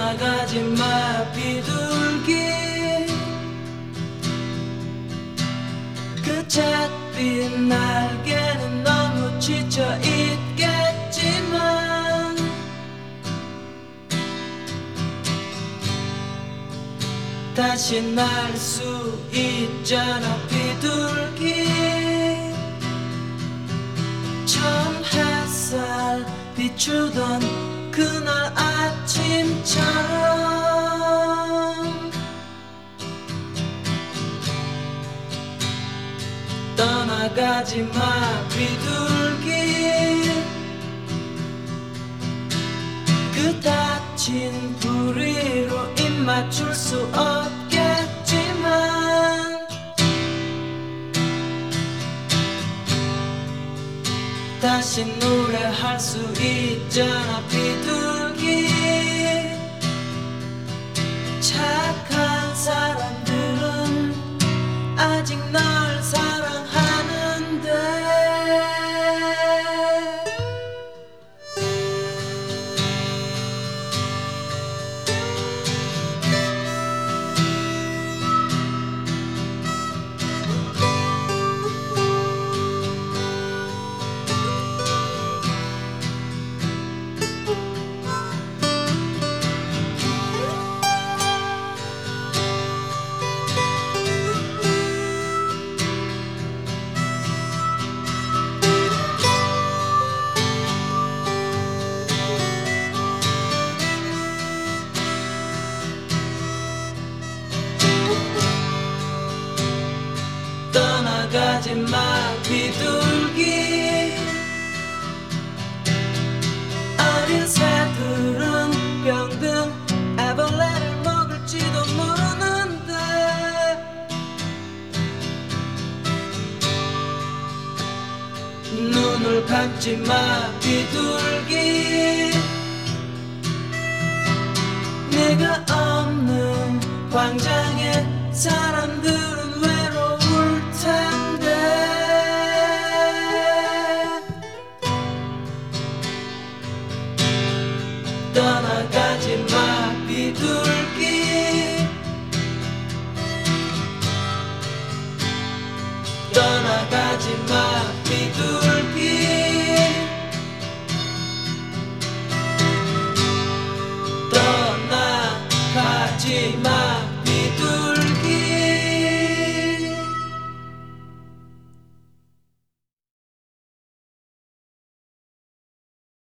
떠나가지마 비둘기 그 잿빛 날개는 너무 지쳐 있겠지만 다시 날 수 있잖아 비둘기 처음 햇살 비추던 그날 아침처럼 떠나가지마 비둘기 그 닫힌 부리로 입 맞출 수 없겠지만 다시 노래할 수 있잖아 비둘기 착한 사람들은 아직 널 사랑하는데 떠나가지마 비둘기 어린 새들은 병든 애벌레를 먹을지도 모르는데 눈을 감지마 비둘기 네가 없는 광장에 사람들은 외로울 텐데 떠나가지마 비둘기 떠나가지마 비둘기 떠나가지마